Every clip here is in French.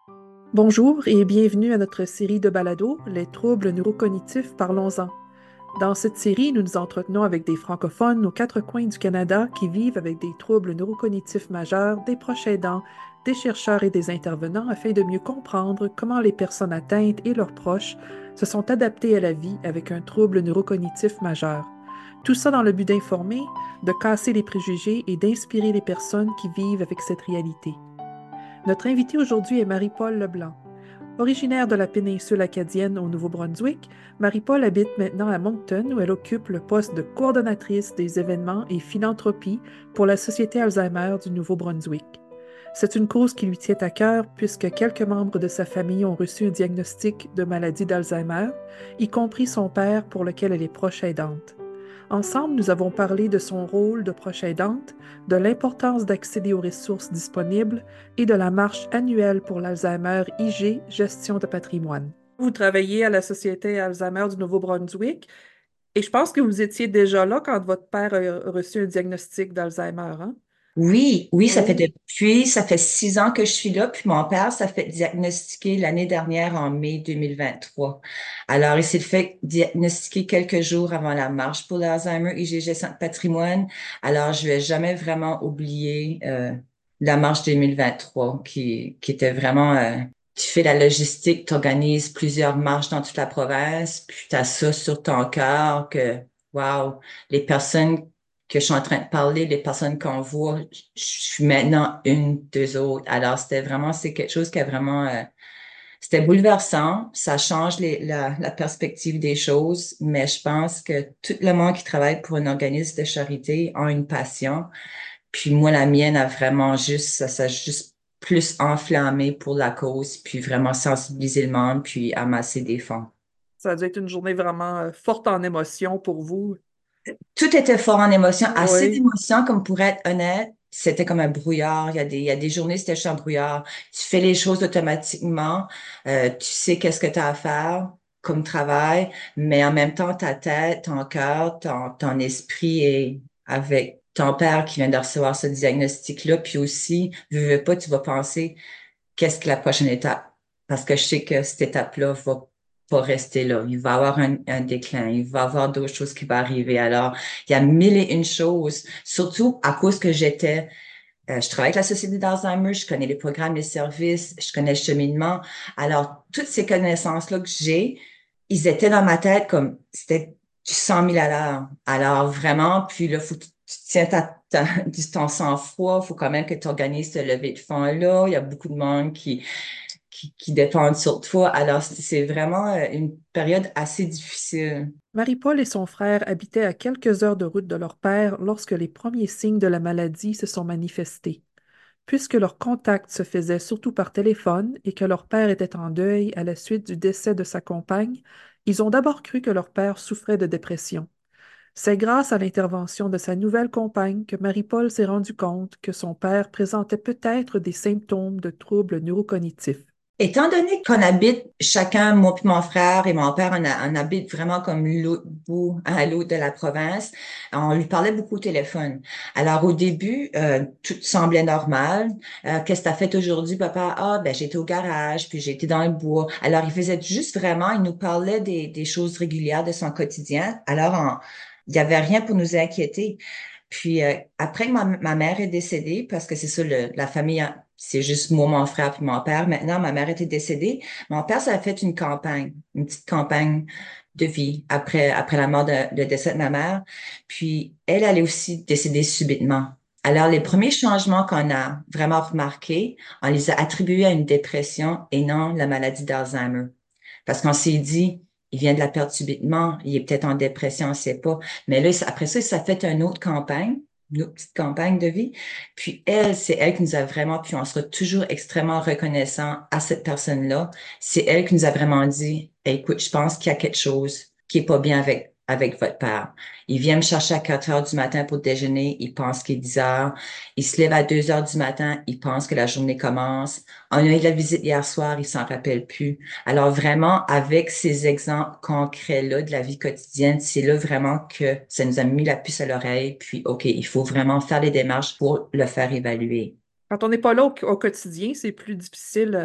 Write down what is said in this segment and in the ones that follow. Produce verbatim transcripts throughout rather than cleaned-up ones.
Bonjour et bienvenue à notre série de balados, Les troubles neurocognitifs, parlons-en. Dans cette série, nous nous entretenons avec des francophones aux quatre coins du Canada qui vivent avec des troubles neurocognitifs majeurs, des proches aidants, des chercheurs et des intervenants afin de mieux comprendre comment les personnes atteintes et leurs proches se sont adaptés à la vie avec un trouble neurocognitif majeur. Tout ça dans le but d'informer, de casser les préjugés et d'inspirer les personnes qui vivent avec cette réalité. Notre invitée aujourd'hui est Marie-Paul Leblanc. Originaire de la péninsule acadienne au Nouveau-Brunswick, Marie-Paul habite maintenant à Moncton où elle occupe le poste de coordonnatrice des événements et philanthropie pour la Société Alzheimer du Nouveau-Brunswick. C'est une cause qui lui tient à cœur puisque quelques membres de sa famille ont reçu un diagnostic de maladie d'Alzheimer, y compris son père pour lequel elle est proche aidante. Ensemble, nous avons parlé de son rôle de proche aidante, de l'importance d'accéder aux ressources disponibles et de la marche annuelle pour l'Alzheimer I G Gestion de patrimoine. Vous travaillez à la Société Alzheimer du Nouveau-Brunswick et je pense que vous étiez déjà là quand votre père a reçu un diagnostic d'Alzheimer, hein? Oui, oui, ça fait Oui. depuis, ça fait six ans que je suis là, puis mon père s'est fait diagnostiquer l'année dernière en mai deux mille vingt-trois. Alors, il s'est fait diagnostiquer quelques jours avant la marche pour l'Alzheimer I G Gestion de patrimoine. Alors, je vais jamais vraiment oublier euh, la marche deux mille vingt-trois qui, qui était vraiment, euh, tu fais la logistique, tu organises plusieurs marches dans toute la province, puis tu as ça sur ton cœur que, wow, les personnes que je suis en train de parler, les personnes qu'on voit, je je suis maintenant une d'eux autres. Alors, c'était vraiment, c'est quelque chose qui a vraiment, euh, c'était bouleversant. Ça change les, la, la perspective des choses, mais je pense que tout le monde qui travaille pour un organisme de charité a une passion. Puis moi, la mienne a vraiment juste, ça s'est juste plus enflammé pour la cause, puis vraiment sensibiliser le monde, puis amasser des fonds. Ça a dû être une journée vraiment euh, forte en émotions pour vous. Tout était fort en émotion, assez Oui. d'émotions comme pour être honnête. C'était comme un brouillard. Il y a des, il y a des journées, c'était juste un brouillard. Tu fais les choses automatiquement. Euh, tu sais qu'est-ce que tu as à faire comme travail, mais en même temps, ta tête, ton cœur, ton, ton esprit est avec ton père qui vient de recevoir ce diagnostic-là. Puis aussi, veux, veux pas, tu vas penser qu'est-ce que la prochaine étape? Parce que je sais que cette étape-là va pas rester là. Il va y avoir un, un déclin. Il va y avoir d'autres choses qui vont arriver. Alors, il y a mille et une choses, surtout à cause que j'étais, euh, je travaille avec la Société d'Alzheimer, je connais les programmes, les services, je connais le cheminement. Alors, toutes ces connaissances-là que j'ai, ils étaient dans ma tête comme, c'était du cent mille à l'heure. Alors, vraiment, puis là, faut que tu tu tiens ta, ta, du ton sang-froid, faut quand même que tu organises ce lever de fonds-là. Il y a beaucoup de monde qui, qui, qui dépendent sur toi. Alors, c'est c'est vraiment euh, une période assez difficile. Marie-Paul et son frère habitaient à quelques heures de route de leur père lorsque les premiers signes de la maladie se sont manifestés. Puisque leur contact se faisait surtout par téléphone et que leur père était en deuil à la suite du décès de sa compagne, ils ont d'abord cru que leur père souffrait de dépression. C'est grâce à l'intervention de sa nouvelle compagne que Marie-Paul s'est rendu compte que son père présentait peut-être des symptômes de troubles neurocognitifs. Étant donné qu'on habite chacun, moi puis mon frère et mon père, on, a- on habite vraiment comme l'autre bout à l'autre de la province, on lui parlait beaucoup au téléphone. Alors au début, euh, tout semblait normal. Euh, Qu'est-ce que t'as fait aujourd'hui, papa? Ah, ben j'ai été au garage, puis j'ai été dans le bois. Alors il faisait juste vraiment, il nous parlait des, des choses régulières de son quotidien. Alors on- il n'y avait rien pour nous inquiéter. Puis euh, après que ma, ma mère est décédée, parce que c'est ça, le- la famille, a- c'est juste moi, mon frère puis mon père. Maintenant, ma mère était décédée. Mon père, ça a fait une campagne, une petite campagne de vie après, après la mort de, le décès de ma mère. Puis elle, elle est aussi décédée subitement. Alors, les premiers changements qu'on a vraiment remarqués, on les a attribués à une dépression et non la maladie d'Alzheimer. Parce qu'on s'est dit, il vient de la perdre subitement, il est peut-être en dépression, on ne sait pas. Mais là, après ça, ça a fait une autre campagne, une autre petite campagne de vie. Puis elle, c'est elle qui nous a vraiment, puis on sera toujours extrêmement reconnaissant à cette personne-là. C'est elle qui nous a vraiment dit, écoute, je pense qu'il y a quelque chose qui est pas bien avec, avec votre père. Il vient me chercher à quatre heures du matin pour déjeuner, il pense qu'il est dix heures. Il se lève à deux heures du matin, il pense que la journée commence. On a eu la visite hier soir, il s'en rappelle plus. Alors vraiment, avec ces exemples concrets-là de la vie quotidienne, c'est là vraiment que ça nous a mis la puce à l'oreille. Puis, OK, il faut vraiment faire les démarches pour le faire évaluer. Quand on n'est pas là au, au quotidien, c'est plus difficile. euh,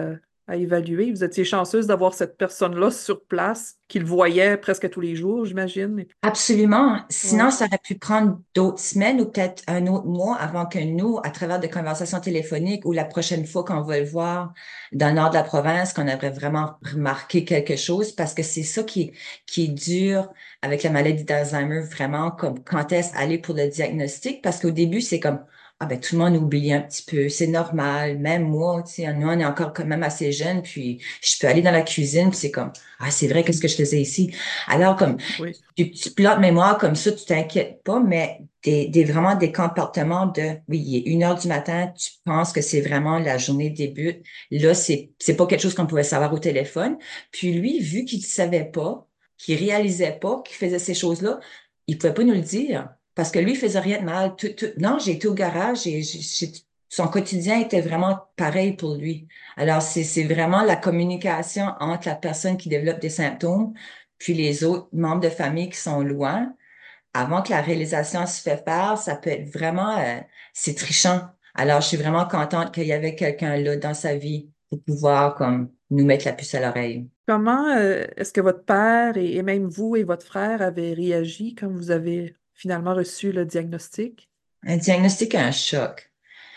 à évaluer. Vous étiez chanceuse d'avoir cette personne-là sur place, qui le voyait presque tous les jours, j'imagine. Et- Absolument. Ouais, Sinon, ça aurait pu prendre d'autres semaines ou peut-être un autre mois avant que nous, à travers des conversations téléphoniques ou la prochaine fois qu'on va le voir dans le nord de la province, qu'on aurait vraiment remarqué quelque chose parce que c'est ça qui, qui est dur avec la maladie d'Alzheimer, vraiment, comme quand est-ce aller pour le diagnostic? Parce qu'au début, c'est comme, ah ben, tout le monde oublie un petit peu, c'est normal. Même moi, tu sais, nous, on est encore quand même assez jeunes, puis je peux aller dans la cuisine, puis c'est comme, ah, c'est vrai, qu'est-ce que je faisais ici? Alors, comme, oui. des petits plats de mémoire comme ça, tu t'inquiètes pas, mais des, des vraiment des comportements de oui, il est une heure du matin, tu penses que c'est vraiment la journée débute. Là, c'est c'est pas quelque chose qu'on pouvait savoir au téléphone. Puis lui, vu qu'il ne savait pas, qu'il réalisait pas qu'il faisait ces choses-là, il pouvait pas nous le dire. Parce que lui, il faisait rien de mal. Tout, tout- non, j'ai été au garage et j'ai, j'ai- son quotidien était vraiment pareil pour lui. Alors, c'est, c'est vraiment la communication entre la personne qui développe des symptômes puis les autres membres de famille qui sont loin, avant que la réalisation se fait faire, ça peut être vraiment, euh, c'est trichant. Alors, je suis vraiment contente qu'il y avait quelqu'un là dans sa vie pour pouvoir comme nous mettre la puce à l'oreille. Comment euh, est-ce que votre père et, et même vous et votre frère avez réagi quand vous avez finalement reçu le diagnostic? Un diagnostic, un choc.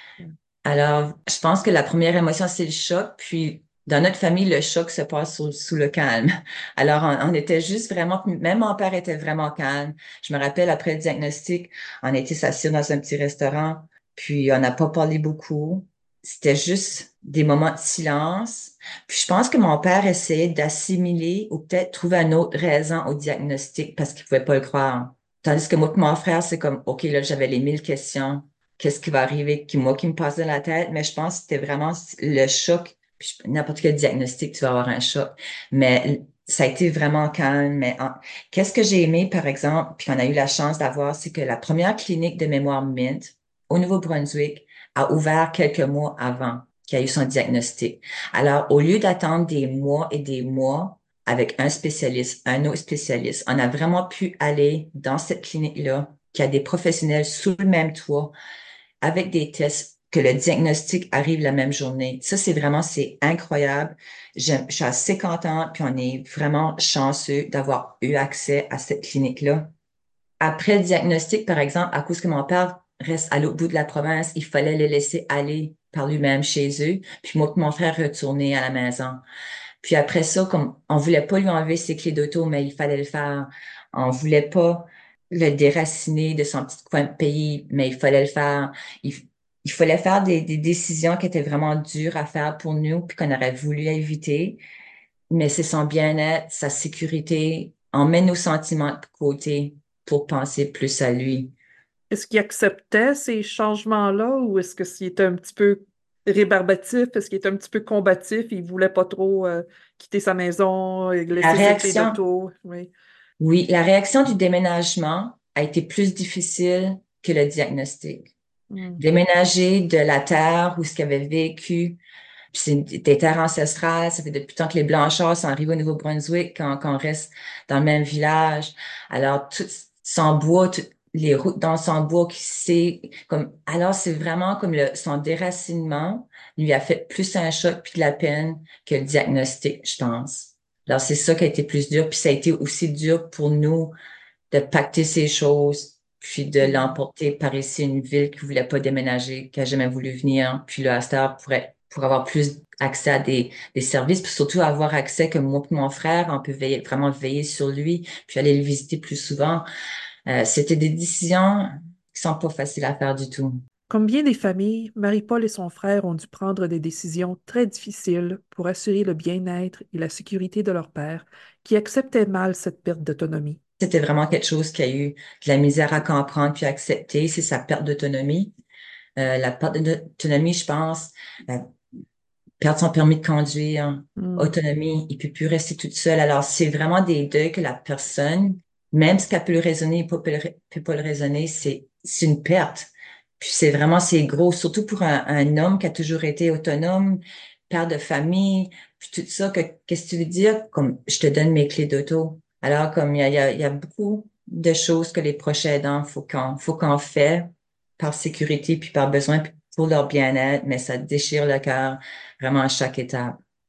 Alors, je pense que la première émotion, c'est le choc, puis dans notre famille, le choc se passe sous, sous le calme. Alors, on, on était juste vraiment, même mon père était vraiment calme. Je me rappelle, après le diagnostic, on était s'asseoir dans un petit restaurant, puis on n'a pas parlé beaucoup. C'était juste des moments de silence. Puis je pense que mon père essayait d'assimiler ou peut-être trouver une autre raison au diagnostic parce qu'il pouvait pas le croire. Tandis que moi et mon frère, c'est comme, OK, là, j'avais les mille questions qu'est-ce qui va arriver, qui, moi, qui me passe dans la tête, mais je pense que c'était vraiment le choc. Puis je- n'importe quel diagnostic, tu vas avoir un choc. Mais ça a été vraiment calme. Mais en- qu'est-ce que j'ai aimé, par exemple, puis qu'on a eu la chance d'avoir, c'est que la première clinique de mémoire Mint au Nouveau-Brunswick a ouvert quelques mois avant qu'il y a eu son diagnostic. Alors, au lieu d'attendre des mois et des mois avec un spécialiste, un autre spécialiste, on a vraiment pu aller dans cette clinique-là, qui a des professionnels sous le même toit, avec des tests que le diagnostic arrive la même journée. Ça, c'est vraiment, c'est incroyable. J'aime- Je suis assez contente, puis on est vraiment chanceux d'avoir eu accès à cette clinique-là. Après le diagnostic, par exemple, à cause que mon père reste à l'autre bout de la province, il fallait le laisser aller par lui-même chez eux, puis moi et mon frère retourner à la maison. Puis après ça, comme on voulait pas lui enlever ses clés d'auto, mais il fallait le faire. On voulait pas le déraciner de son petit coin de pays, mais il fallait le faire. Il, il fallait faire des, des décisions qui étaient vraiment dures à faire pour nous, puis qu'on aurait voulu éviter. Mais c'est son bien-être, sa sécurité. On met nos sentiments de côté pour penser plus à lui. Est-ce qu'il acceptait ces changements-là ou est-ce que s'il était un petit peu rébarbatif, est-ce qu'il était un petit peu combatif, il voulait pas trop euh, quitter sa maison et La laisser ses clés réaction, d'auto? Oui. oui, la réaction du déménagement a été plus difficile que le diagnostic. Hmm. Déménager de la terre où ce qu'il avait vécu, puis c'est des terres ancestrales, ça fait depuis tant que les Blanchards sont arrivés au Nouveau-Brunswick, qu'on qu'on reste dans le même village. Alors, tout son bois, toutes les routes dans son bois, qui c'est comme, alors c'est vraiment comme le, son déracinement lui a fait plus un choc puis de la peine que le diagnostic, je pense. Alors, c'est ça qui a été plus dur, puis ça a été aussi dur pour nous de pacter ces choses, puis de Hmm. l'emporter par ici, une ville qui voulait pas déménager, qui a jamais voulu venir. Puis le Astor pourrait, pour avoir plus accès à des, des services, puis surtout avoir accès que moi et mon frère, on peut veiller, vraiment veiller sur lui, puis aller le visiter plus souvent. Euh, c'était des décisions qui sont pas faciles à faire du tout. Comme bien des familles, Marie-Paul et son frère ont dû prendre des décisions très difficiles pour assurer le bien-être et la sécurité de leur père, qui acceptait mal cette perte d'autonomie. C'était vraiment quelque chose qui a eu de la misère à comprendre puis à accepter, c'est sa perte d'autonomie. Euh, la perte d'autonomie, je pense, euh, perdre son permis de conduire, Hmm. autonomie, il peut plus rester toute seule. Alors, c'est vraiment des deuils que la personne, même ce qu'elle peut le raisonner, peut pas le, peut pas le raisonner, c'est, c'est une perte. Puis c'est vraiment, c'est gros, surtout pour un, un homme qui a toujours été autonome, père de famille, puis tout ça, que, qu'est-ce que tu veux dire? Comme, je te donne mes clés d'auto. Alors, comme il y a, il y a, il y a beaucoup de choses que les proches aidants, faut qu'on, faut qu'on fait par sécurité puis par besoin puis pour leur bien-être, mais ça déchire le cœur vraiment à chaque étape.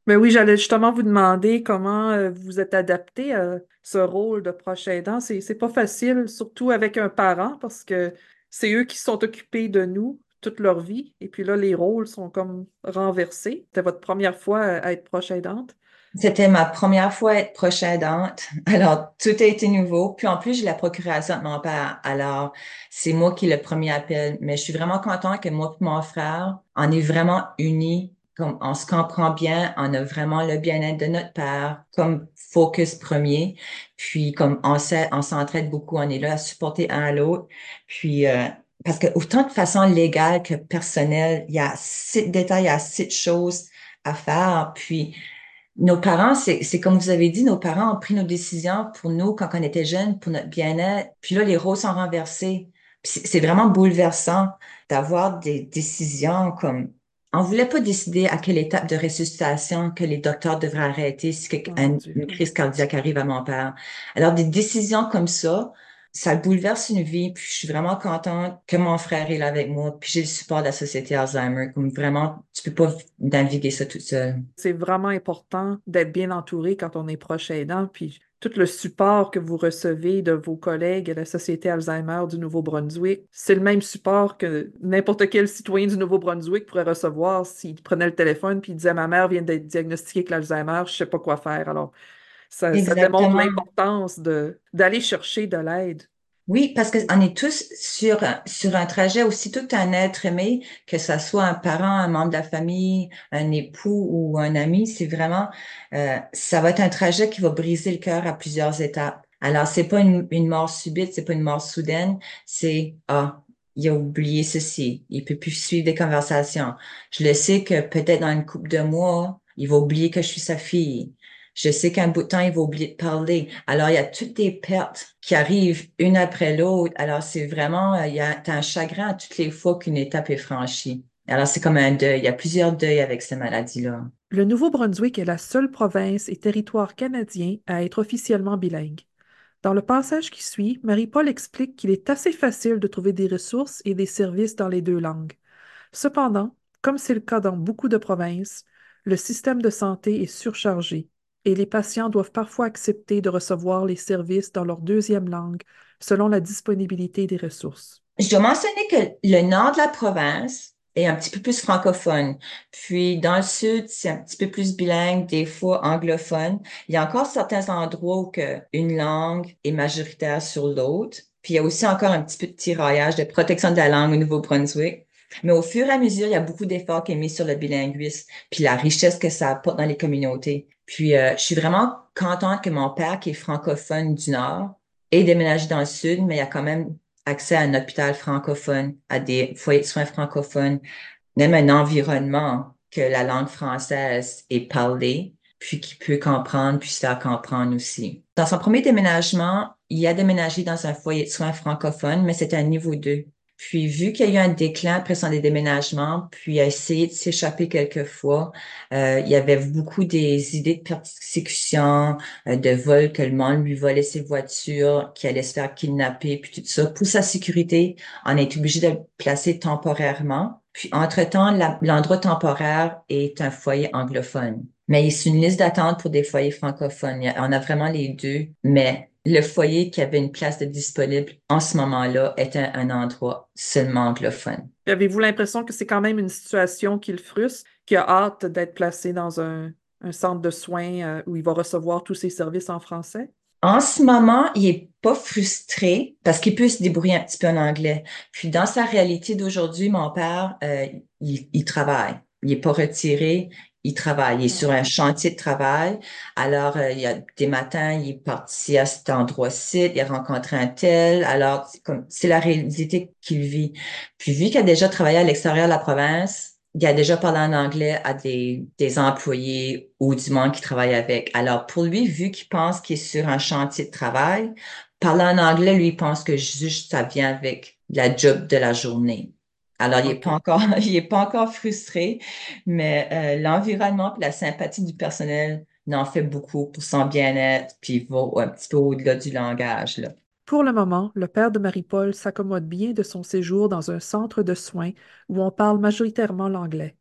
Mais oui, j'allais justement vous demander comment euh, vous êtes adapté à ce rôle de proche aidant. C'est, c'est pas facile, surtout avec un parent, parce que c'est eux qui se sont occupés de nous toute leur vie. Et puis là, les rôles sont comme renversés. C'était votre première fois à à être proche aidante. C'était ma première fois à être proche aidante. Alors, tout a été nouveau. Puis en plus, j'ai la procuration de mon père. Alors, c'est moi qui ai le premier appel. Mais je suis vraiment contente que moi et mon frère, on est vraiment unis. Comme on se comprend bien, on a vraiment le bien-être de notre père comme focus premier. Puis comme on sait, on s'entraide beaucoup, on est là à supporter un à l'autre. Puis euh, parce que autant de façon légale que personnelle, il y a assez de détails, il y a assez de choses à faire. Puis nos parents, c'est, c'est comme vous avez dit, nos parents ont pris nos décisions pour nous quand on était jeunes, pour notre bien-être. Puis là, les rôles sont renversés. Puis c'est c'est vraiment bouleversant d'avoir des décisions comme... On voulait pas décider à quelle étape de ressuscitation que les docteurs devraient arrêter si que- Oh mon un- Dieu. une Oui. crise cardiaque arrive à mon père. Alors, des décisions comme ça, ça bouleverse une vie. Puis je suis vraiment contente que mon frère est là avec moi. Puis j'ai le support de la Société Alzheimer. Comme vraiment, tu peux pas naviguer ça toute seule. C'est vraiment important d'être bien entouré quand on est proche aidant, puis tout le support que vous recevez de vos collègues à la Société Alzheimer du Nouveau-Brunswick, c'est le même support que n'importe quel citoyen du Nouveau-Brunswick pourrait recevoir s'il prenait le téléphone puis il disait ma mère vient d'être diagnostiquée avec l'Alzheimer, je sais pas quoi faire. Alors, ça, ça démontre Exactement. l'importance de d'aller chercher de l'aide. Oui, parce qu'on est tous sur, un- sur un trajet, aussitôt que tu as un être aimé, que ça soit un parent, un membre de la famille, un époux ou un ami, c'est vraiment, euh, ça va être un trajet qui va briser le cœur à plusieurs étapes. Alors, c'est pas une, une mort subite, c'est pas une mort soudaine, c'est, ah, il a oublié ceci, il peut plus suivre des conversations. Je le sais que peut-être dans une couple de mois, il va oublier que je suis sa fille. Je sais qu'un bout de temps, il va oublier de parler. Alors, il y a toutes des pertes qui arrivent une après l'autre. Alors, c'est vraiment, euh, il y a, t'as un chagrin à toutes les fois qu'une étape est franchie. Alors, c'est comme un deuil. Il y a plusieurs deuils avec cette maladie-là. Le Nouveau-Brunswick est la seule province et territoire canadien à être officiellement bilingue. Dans le passage qui suit, Marie-Paul explique qu'il est assez facile de trouver des ressources et des services dans les deux langues. Cependant, comme c'est le cas dans beaucoup de provinces, le système de santé est surchargé et les patients doivent parfois accepter de recevoir les services dans leur deuxième langue selon la disponibilité des ressources. Je dois mentionner que le nord de la province est un petit peu plus francophone. Puis dans le sud, c'est un petit peu plus bilingue, des fois anglophone. Il y a encore certains endroits où que une langue est majoritaire sur l'autre. Puis il y a aussi encore un petit peu de tiraillage, de protection de la langue au Nouveau-Brunswick. Mais au fur et à mesure, il y a beaucoup d'efforts qui est mis sur le bilinguisme, puis la richesse que ça apporte dans les communautés. Puis euh, je suis vraiment contente que mon père, qui est francophone du Nord, ait déménagé dans le Sud, mais il y a quand même accès à un hôpital francophone, à des foyers de soins francophones, même un environnement que la langue française est parlée, puis qui peut comprendre, puis se faire comprendre aussi. Dans son premier déménagement, il a déménagé dans un foyer de soins francophone, mais c'était un niveau deux. Puis, vu qu'il y a eu un déclin après son déménagement, puis il a essayé de s'échapper quelques fois, euh, il y avait beaucoup des idées de persécution, euh, de vol, que le monde lui volait ses voitures, qu'il allait se faire kidnapper, puis tout ça. Pour sa sécurité, on est obligé de le placer temporairement. Puis, entre-temps, la- l'endroit temporaire est un foyer anglophone. Mais c'est une liste d'attente pour des foyers francophones. Il y a- On a vraiment les deux. Mais le foyer qui avait une place de disponible en ce moment-là était un endroit seulement anglophone. Avez-vous l'impression que c'est quand même une situation qui le frustre, qui a hâte d'être placé dans un, un centre de soins euh, où il va recevoir tous ses services en français? En ce moment, il est pas frustré parce qu'il peut se débrouiller un petit peu en anglais. Puis dans sa réalité d'aujourd'hui, mon père, euh, il, il travaille. Il est pas retiré, il travaille. Il est sur un chantier de travail. Alors, euh, il y a des matins, il est parti à cet endroit-ci, il a rencontré un tel. Alors, c'est comme, c'est la réalité qu'il vit. Puis vu qu'il a déjà travaillé à l'extérieur de la province, il a déjà parlé en anglais à des, des employés ou du monde qui travaille avec. Alors, pour lui, vu qu'il pense qu'il est sur un chantier de travail, parler en anglais, lui, il pense que juste ça vient avec la job de la journée. Alors, il est pas OK. encore, il est pas encore frustré, mais euh, l'environnement et la sympathie du personnel n'en fait beaucoup pour son bien-être, puis il va un petit peu au-delà du langage, là. Pour le moment, le père de Marie-Paul s'accommode bien de son séjour dans un centre de soins où on parle majoritairement l'anglais.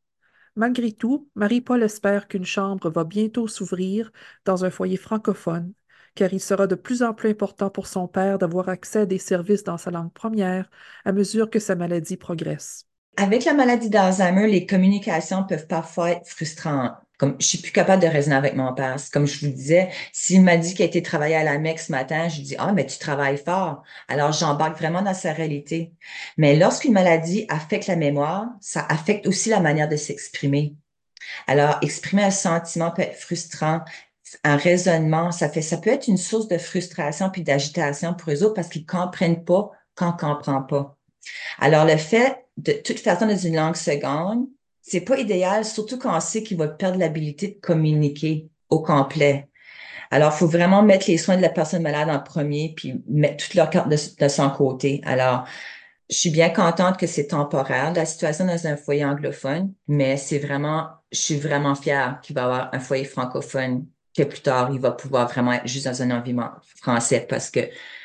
Malgré tout, Marie-Paul espère qu'une chambre va bientôt s'ouvrir dans un foyer francophone, car il sera de plus en plus important pour son père d'avoir accès à des services dans sa langue première à mesure que sa maladie progresse. Avec la maladie d'Alzheimer, les communications peuvent parfois être frustrantes. Comme je suis plus capable de raisonner avec mon père. C'est comme je vous disais, s'il m'a dit qu'il a été travailler à la Mecque ce matin, je lui dis, ah, mais tu travailles fort. Alors, j'embarque vraiment dans sa réalité. Mais lorsqu'une maladie affecte la mémoire, ça affecte aussi la manière de s'exprimer. Alors, exprimer un sentiment peut être frustrant. Un raisonnement, ça fait, ça peut être une source de frustration puis d'agitation pour eux autres parce qu'ils comprennent pas quand on comprend pas. Alors, le fait de toute façon dans une langue seconde, c'est pas idéal, surtout quand on sait qu'il va perdre l'habilité de communiquer au complet. Alors, il faut vraiment mettre les soins de la personne malade en premier, puis mettre toutes leurs cartes de, de son côté. Alors, je suis bien contente que c'est temporaire, la situation dans un foyer anglophone, mais c'est vraiment, je suis vraiment fière qu'il va y avoir un foyer francophone, que plus tard, il va pouvoir vraiment être juste dans un environnement français parce que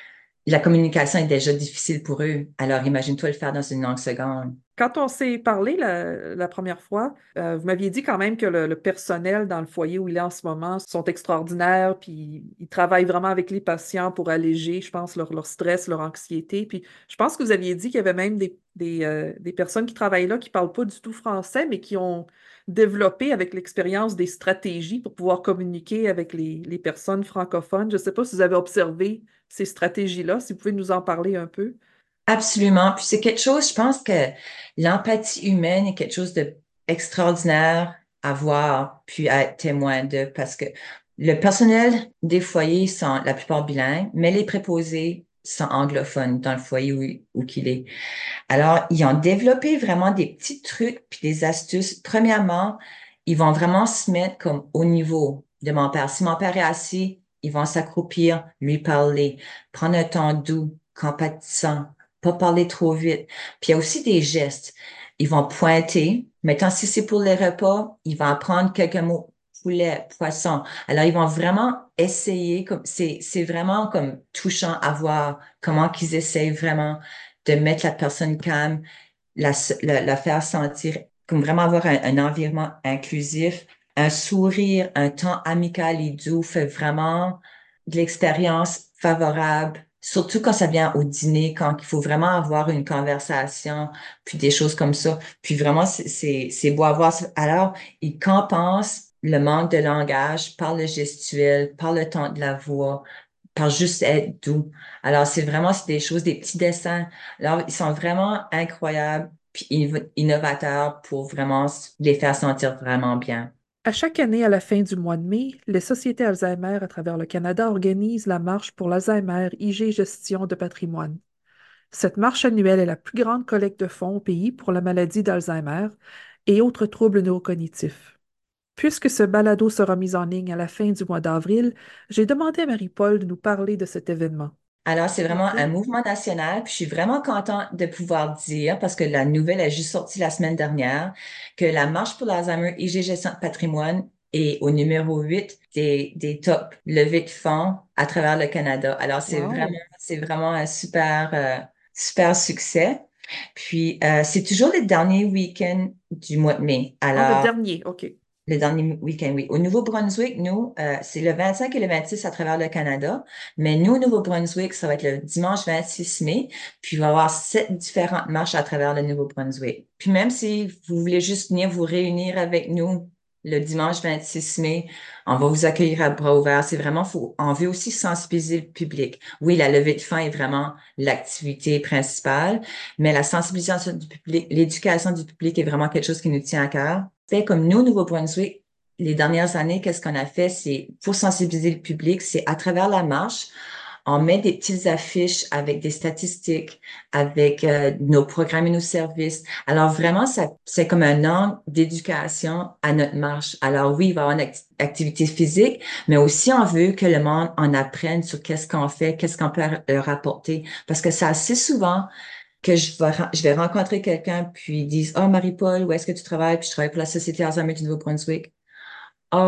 la communication est déjà difficile pour eux. Alors, imagine-toi le faire dans une langue seconde. Quand on s'est parlé la, la première fois, euh, vous m'aviez dit quand même que le, le personnel dans le foyer où il est en ce moment sont extraordinaires, puis ils travaillent vraiment avec les patients pour alléger, je pense, leur, leur stress, leur anxiété. Puis je pense que vous aviez dit qu'il y avait même des, des, euh, des personnes qui travaillent là qui parlent pas du tout français, mais qui ont développé avec l'expérience des stratégies pour pouvoir communiquer avec les, les personnes francophones. Je ne sais pas si vous avez observé ces stratégies-là, si vous pouvez nous en parler un peu. Absolument. Puis c'est quelque chose, je pense que l'empathie humaine est quelque chose de extraordinaire à voir, puis à être témoin de, parce que le personnel des foyers sont la plupart bilingues, mais les préposés sont anglophones dans le foyer où, où qu'il est. Alors, ils ont développé vraiment des petits trucs puis des astuces. Premièrement, ils vont vraiment se mettre comme au niveau de mon père. Si mon père est assis, ils vont s'accroupir, lui parler, prendre un temps doux, compatissant, pas parler trop vite. Puis il y a aussi des gestes. Ils vont pointer. Maintenant, si c'est pour les repas, ils vont apprendre quelques mots. Poulet, poisson. Alors, ils vont vraiment essayer, comme c'est, c'est vraiment comme touchant à voir comment qu'ils essayent vraiment de mettre la personne calme, la, la, la faire sentir, comme vraiment avoir un, un environnement inclusif, un sourire, un temps amical et doux fait vraiment de l'expérience favorable, surtout quand ça vient au dîner, quand il faut vraiment avoir une conversation, puis des choses comme ça. Puis vraiment, c'est, c'est, c'est beau à voir. Alors, ils compensent le manque de langage par le gestuel, par le ton de la voix, par juste être doux. Alors, c'est vraiment c'est des choses, des petits dessins. Alors, ils sont vraiment incroyables puis inno- innovateurs pour vraiment les faire sentir vraiment bien. À chaque année, à la fin du mois de mai, les sociétés Alzheimer à travers le Canada organisent la Marche pour l'Alzheimer I G Gestion de patrimoine. Cette marche annuelle est la plus grande collecte de fonds au pays pour la maladie d'Alzheimer et autres troubles neurocognitifs. Puisque ce balado sera mis en ligne à la fin du mois d'avril, j'ai demandé à Marie-Paul de nous parler de cet événement. Alors, c'est S'il vous vraiment un plaît. mouvement national, puis je suis vraiment contente de pouvoir dire, parce que la nouvelle est juste sortie la semaine dernière, que la Marche pour l'Alzheimer I G Gestion de patrimoine est au numéro huit des, des top levées de fonds à travers le Canada. Alors, c'est vraiment, Wow. c'est vraiment un super, euh, super succès. Puis, euh, c'est toujours le dernier week-end du mois de mai. Ah, le Alors, dernier, OK. le dernier week-end, oui. Au Nouveau-Brunswick, nous, euh, c'est le vingt-cinq et le vingt-six à travers le Canada. Mais nous, au Nouveau-Brunswick, ça va être le dimanche vingt-six mai. Puis il va y avoir sept différentes marches à travers le Nouveau-Brunswick. Puis même si vous voulez juste venir vous réunir avec nous le dimanche vingt-six mai, on va vous accueillir à bras ouverts. C'est vraiment, faut, on veut aussi sensibiliser le public. Oui, la levée de fonds est vraiment l'activité principale, mais la sensibilisation du public, l'éducation du public est vraiment quelque chose qui nous tient à cœur. Fait comme nous, au Nouveau-Brunswick, les dernières années, qu'est-ce qu'on a fait? C'est pour sensibiliser le public, c'est à travers la marche, on met des petites affiches avec des statistiques, avec euh, nos programmes et nos services. Alors vraiment, ça, c'est comme un angle d'éducation à notre marche. Alors oui, il va y avoir une act- activité physique, mais aussi on veut que le monde en apprenne sur qu'est-ce qu'on fait, qu'est-ce qu'on peut leur apporter. Parce que c'est assez souvent que je vais, ren- je vais rencontrer quelqu'un, puis ils disent, oh, Marie-Paul, où est-ce que tu travailles? Puis je travaille pour la Société Alzheimer du Nouveau-Brunswick. Oh,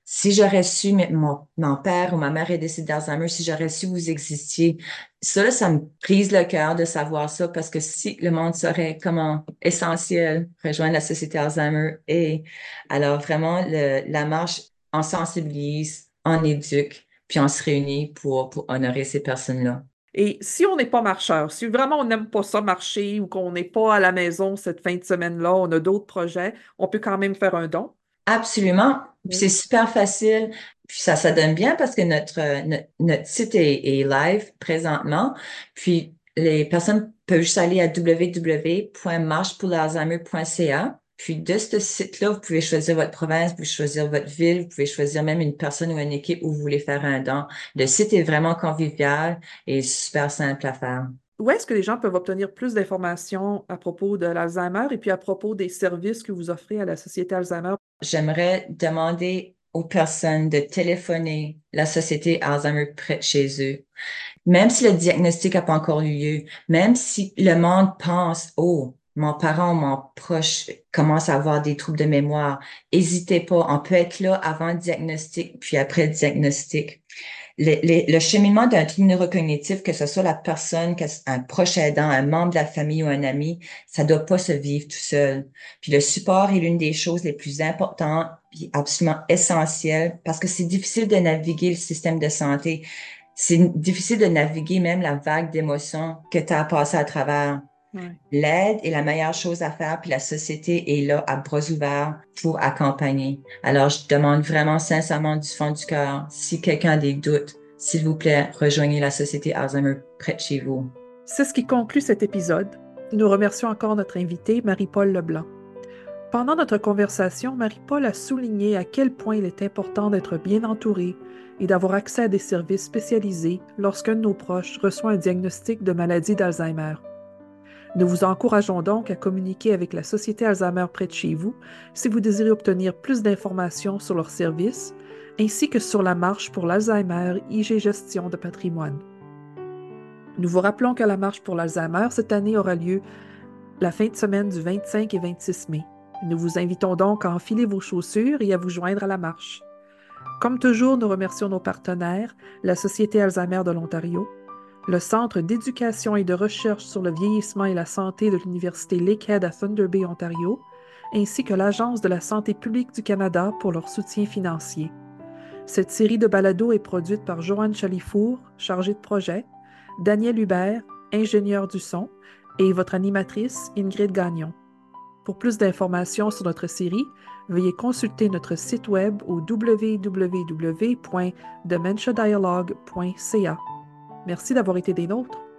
Si j'aurais su, mais mon, mon père ou ma mère est décédé d'Alzheimer, si j'aurais su vous existiez, ça, là, ça me brise le cœur de savoir ça parce que si le monde saurait comment essentiel rejoindre la Société Alzheimer est, alors vraiment, le, la marche, on sensibilise, on éduque, puis on se réunit pour, pour honorer ces personnes-là. Et si on n'est pas marcheur, si vraiment on n'aime pas ça marcher ou qu'on n'est pas à la maison cette fin de semaine-là, on a d'autres projets, on peut quand même faire un don. Absolument. Puis Oui. c'est super facile. Puis ça, ça donne bien parce que notre, euh, notre, notre site est, est live présentement. Puis les personnes peuvent juste aller à w w w point marche pour l'alzheimer point c a. Puis de ce site-là, vous pouvez choisir votre province, vous pouvez choisir votre ville, vous pouvez choisir même une personne ou une équipe où vous voulez faire un don. Le site est vraiment convivial et super simple à faire. Où est-ce que les gens peuvent obtenir plus d'informations à propos de l'Alzheimer et puis à propos des services que vous offrez à la Société Alzheimer? J'aimerais demander aux personnes de téléphoner la Société Alzheimer près de chez eux. Même si le diagnostic n'a pas encore eu lieu, même si le monde pense, oh, mon parent ou mon proche commence à avoir des troubles de mémoire, n'hésitez pas, on peut être là avant le diagnostic, puis après le diagnostic. Le, le- le cheminement d'un trouble neurocognitif, que ce soit la personne, que ce- un proche aidant, un membre de la famille ou un ami, ça doit pas se vivre tout seul. Puis le support est l'une des choses les plus importantes, puis absolument essentielles, parce que c'est difficile de naviguer le système de santé. C'est difficile de naviguer même la vague d'émotions que tu as à passer à travers. Ouais. L'aide est la meilleure chose à faire, puis la société est là à bras ouverts pour accompagner. Alors, je demande vraiment sincèrement du fond du cœur, si quelqu'un a des doutes, s'il vous plaît, rejoignez la Société Alzheimer près de chez vous. C'est ce qui conclut cet épisode. Nous remercions encore notre invitée, Marie-Paul Leblanc. Pendant notre conversation, Marie-Paul a souligné à quel point il est important d'être bien entouré et d'avoir accès à des services spécialisés lorsqu'un de nos proches reçoit un diagnostic de maladie d'Alzheimer. Nous vous encourageons donc à communiquer avec la Société Alzheimer près de chez vous si vous désirez obtenir plus d'informations sur leurs services, ainsi que sur la marche pour l'Alzheimer I G Gestion de patrimoine. Nous vous rappelons que la marche pour l'Alzheimer cette année aura lieu la fin de semaine du vingt-cinq et vingt-six mai. Nous vous invitons donc à enfiler vos chaussures et à vous joindre à la marche. Comme toujours, nous remercions nos partenaires, la Société Alzheimer de l'Ontario, le Centre d'éducation et de recherche sur le vieillissement et la santé de l'Université Lakehead à Thunder Bay, Ontario, ainsi que l'Agence de la santé publique du Canada pour leur soutien financier. Cette série de balados est produite par Joanne Chalifour, chargée de projet, Daniel Hubert, ingénieur du son, et votre animatrice Ingrid Gagnon. Pour plus d'informations sur notre série, veuillez consulter notre site web au w w w point dementia dialogue point c a. Merci d'avoir été des nôtres.